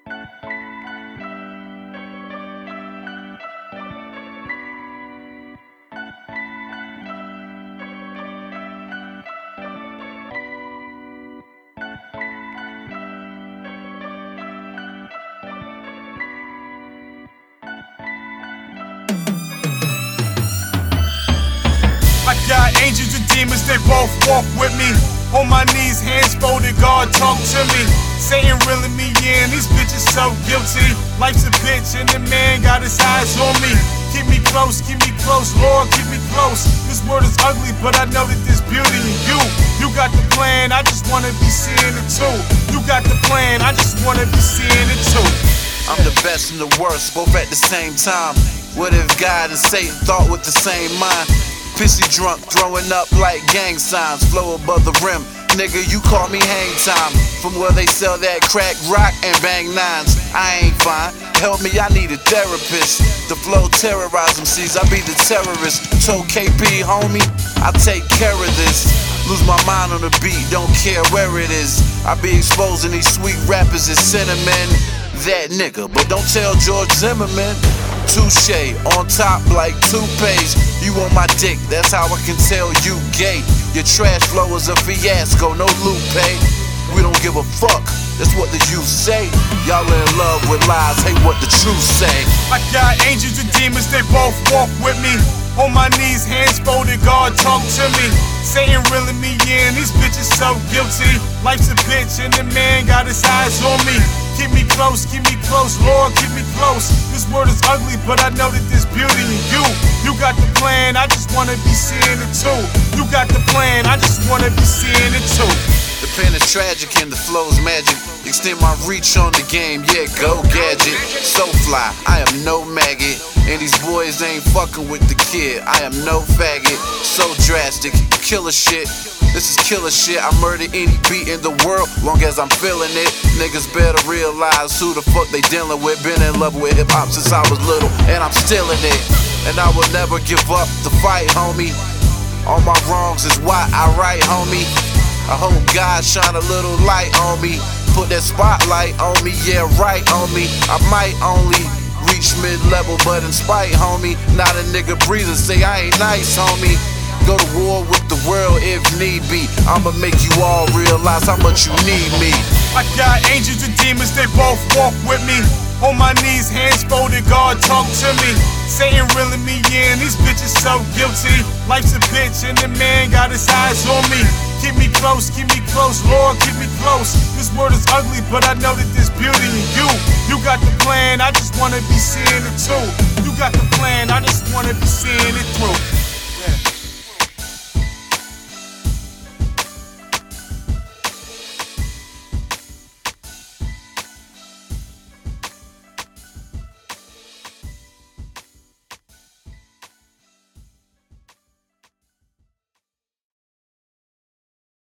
I got angels and demons, they both walk with me. On my knees, hands folded, God talk to me. Satan reeling me in, these bitches so guilty. Life's a bitch and the man got his eyes on me. Keep me close, Lord, keep me close. This world is ugly, but I know that there's beauty in you. You got the plan, I just wanna be seeing it too. You got the plan, I just wanna be seeing it too. I'm the best and the worst, both at the same time. What if God and Satan thought with the same mind? Pissy drunk, throwing up like gang signs. Flow above the rim, nigga, you call me hang time. From where they sell that crack rock and bang nines. I ain't fine, help me, I need a therapist. The flow terrorize them seas, I be the terrorist. Told KP, homie, I take care of this. Lose my mind on the beat, don't care where it is. I be exposing these sweet rappers as cinnamon. That nigga, but don't tell George Zimmerman. Touche, on top like toupees. You on my dick, that's how I can tell you gay. Your trash flow is a fiasco, no Lupe. We don't give a fuck, that's what the youth say. Y'all in love with lies, hate what the truth say. I got angels and demons, they both walk with me. On my knees, hands folded, God talk to me. Satan reeling me in, these bitches so guilty. Life's a bitch and the man got his eyes on me. Keep me close, Lord, keep me close. This world is ugly, but I know that there's beauty in you. You got the plan, I just wanna be seeing it too. You got the plan, I just wanna be seeing it too. The pen is tragic and the flow's magic. Extend my reach on the game, yeah, go gadget. So fly, I am no maggot. And these boys ain't fucking with the kid. I am no faggot, so drastic, killer shit. This is killer shit, I murder any beat in the world, long as I'm feeling it. Niggas better realize who the fuck they dealing with. Been in love with hip-hop since I was little, and I'm still in it. And I will never give up the fight, homie. All my wrongs is why I write, homie. I hope God shine a little light on me. Put that spotlight on me, yeah, right on me. I might only reach mid-level, but in spite, homie, not a nigga breathing, say I ain't nice, homie. Go to war with the world if need be. I'ma make you all realize how much you need me. I got angels and demons, they both walk with me. On my knees, hands folded, God talk to me. Satan reeling me in, these bitches so guilty. Life's a bitch and the man got his eyes on me. Keep me close, Lord, keep me close. This world is ugly, but I know that there's beauty in you. You got the plan, I just wanna be seeing it too. You got the plan, I just wanna be seeing it through.